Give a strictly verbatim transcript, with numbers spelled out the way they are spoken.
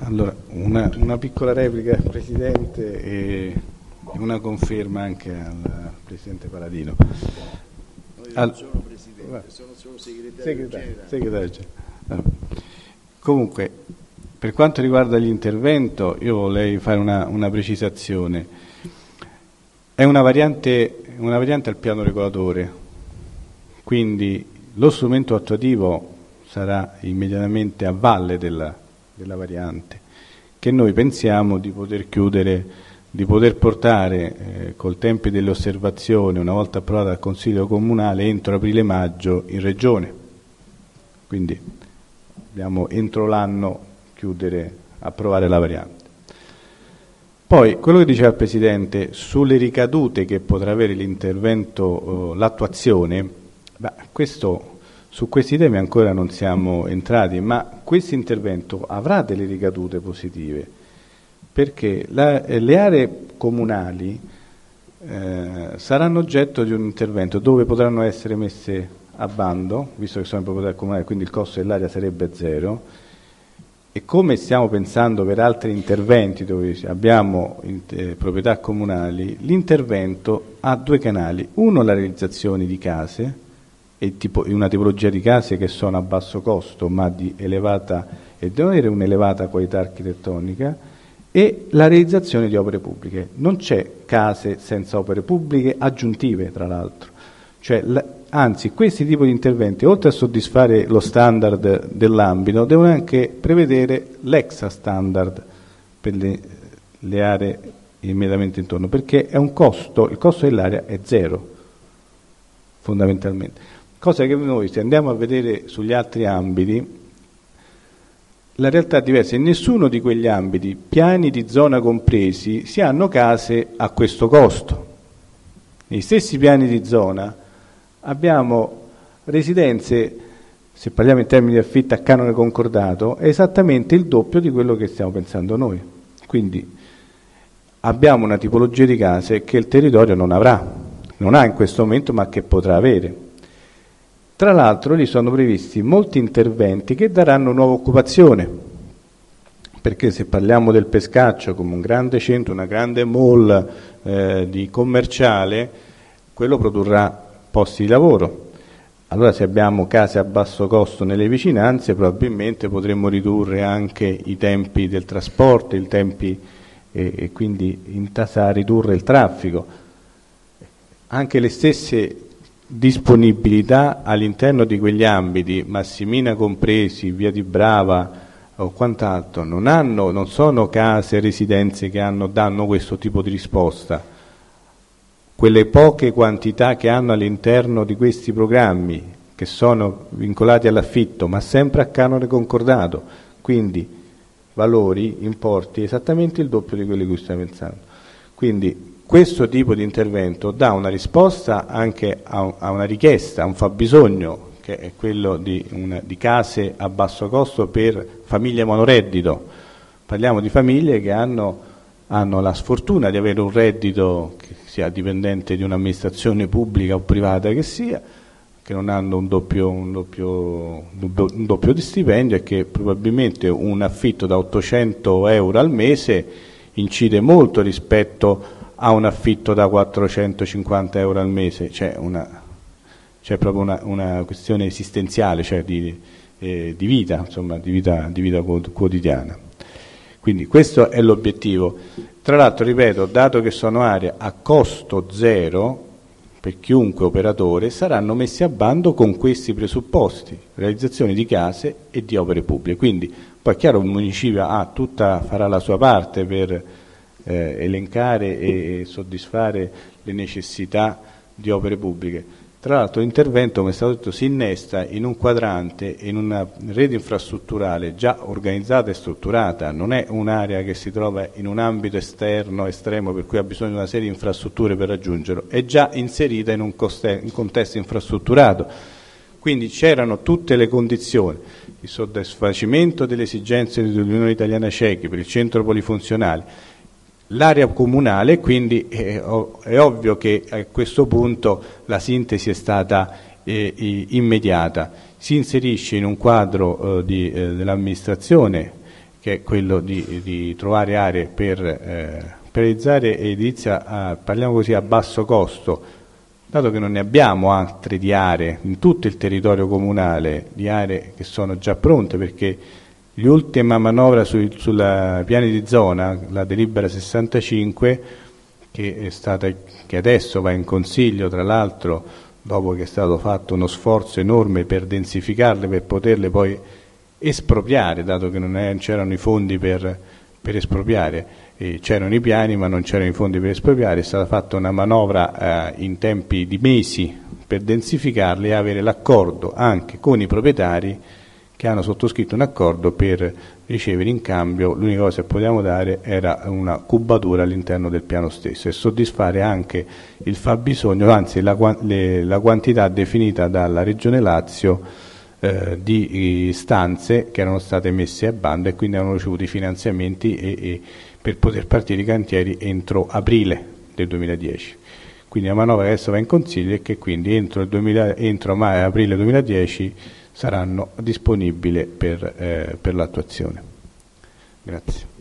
Allora, una, una piccola replica, Presidente, e una conferma anche al Presidente Paladino. No, io All... non sono Presidente, sono solo segretario, segretario generale. Segretario generale. Allora, comunque, per quanto riguarda l'intervento, io vorrei fare una, una precisazione. È una variante, una variante al piano regolatore, quindi lo strumento attuativo sarà immediatamente a valle della, della variante, che noi pensiamo di poter chiudere, di poter portare eh, col tempo delle osservazioni, una volta approvata dal Consiglio Comunale, entro aprile-maggio in Regione. Quindi dobbiamo entro l'anno chiudere, approvare la variante. Poi, quello che diceva il Presidente sulle ricadute che potrà avere l'intervento, eh, l'attuazione, beh, questo... Su questi temi ancora non siamo entrati, ma questo intervento avrà delle ricadute positive, perché la, le aree comunali eh, saranno oggetto di un intervento dove potranno essere messe a bando, visto che sono in proprietà comunale, quindi il costo dell'area sarebbe zero, e come stiamo pensando per altri interventi dove abbiamo eh, proprietà comunali, l'intervento ha due canali: uno, la realizzazione di case, e tipo, una tipologia di case che sono a basso costo ma di elevata e devono avere un'elevata qualità architettonica, e la realizzazione di opere pubbliche. Non c'è case senza opere pubbliche aggiuntive, tra l'altro, cioè, la, anzi questi tipi di interventi, oltre a soddisfare lo standard dell'ambito, devono anche prevedere l'extra standard per le, le aree immediatamente intorno, perché è un costo, il costo dell'area è zero fondamentalmente. Cosa che noi, se andiamo a vedere sugli altri ambiti, la realtà è diversa. In nessuno di quegli ambiti, piani di zona compresi, si hanno case a questo costo. Negli stessi piani di zona abbiamo residenze, se parliamo in termini di affitto a canone concordato, è esattamente il doppio di quello che stiamo pensando noi. Quindi abbiamo una tipologia di case che il territorio non avrà, non ha in questo momento, ma che potrà avere. Tra l'altro lì sono previsti molti interventi che daranno nuova occupazione, perché se parliamo del Pescaccio come un grande centro, una grande mall eh, di commerciale, quello produrrà posti di lavoro. Allora se abbiamo case a basso costo nelle vicinanze, probabilmente potremmo ridurre anche i tempi del trasporto, i tempi e, e quindi intasare, ridurre il traffico. Anche le stesse disponibilità all'interno di quegli ambiti, Massimina compresi, Via di Brava o quant'altro, non hanno, non sono case, residenze che hanno, danno questo tipo di risposta. Quelle poche quantità che hanno all'interno di questi programmi, che sono vincolati all'affitto, ma sempre a canone concordato, quindi valori, importi esattamente il doppio di quelli di cui stiamo pensando. Quindi questo tipo di intervento dà una risposta anche a, a una richiesta, a un fabbisogno, che è quello di, una, di case a basso costo per famiglie monoreddito. Parliamo di famiglie che hanno, hanno la sfortuna di avere un reddito che sia dipendente di un'amministrazione pubblica o privata che sia, che non hanno un doppio, un doppio, un doppio di stipendio, e che probabilmente un affitto da ottocento euro al mese incide molto rispetto a un affitto da quattrocentocinquanta euro al mese. C'è una, c'è proprio una, una questione esistenziale, cioè di, eh, di vita, insomma, di vita, di vita quotidiana. Quindi questo è l'obiettivo. Tra l'altro, ripeto, dato che sono aree a costo zero per chiunque operatore, saranno messi a bando con questi presupposti: realizzazione di case e di opere pubbliche. Quindi poi è chiaro che il municipio ha tutta, farà la sua parte per Eh, elencare e, e soddisfare le necessità di opere pubbliche. Tra l'altro l'intervento, come è stato detto, si innesta in un quadrante, in una rete infrastrutturale già organizzata e strutturata. Non è un'area che si trova in un ambito esterno, estremo, per cui ha bisogno di una serie di infrastrutture per raggiungerlo, è già inserita in un, coste- in contesto infrastrutturato. Quindi c'erano tutte le condizioni: il soddisfacimento delle esigenze dell'Unione Italiana Cechi per il centro polifunzionale, l'area comunale, quindi è, è ovvio che a questo punto la sintesi è stata eh, immediata. Si inserisce in un quadro eh, di, eh, dell'amministrazione che è quello di, di trovare aree per, eh, per realizzare edilizia, a, parliamo così, a basso costo, dato che non ne abbiamo altre di aree in tutto il territorio comunale, di aree che sono già pronte, perché l'ultima manovra sui, sulla piani di zona, la delibera sessantacinque, che è stata, che adesso va in consiglio, tra l'altro dopo che è stato fatto uno sforzo enorme per densificarle, per poterle poi espropriare, dato che non è, c'erano i fondi per, per espropriare, eh, c'erano i piani ma non c'erano i fondi per espropriare, è stata fatta una manovra eh, in tempi di mesi per densificarle e avere l'accordo anche con i proprietari che hanno sottoscritto un accordo per ricevere in cambio, l'unica cosa che potevamo dare era una cubatura all'interno del piano stesso e soddisfare anche il fabbisogno, anzi la, le, la quantità definita dalla Regione Lazio eh, di stanze che erano state messe a bando e quindi hanno ricevuto i finanziamenti e, e per poter partire i cantieri entro aprile del duemiladieci. Quindi la manovra che adesso va in consiglio e che quindi entro, il duemila, entro mai, aprile duemiladieci saranno disponibili per, eh, per l'attuazione. Grazie.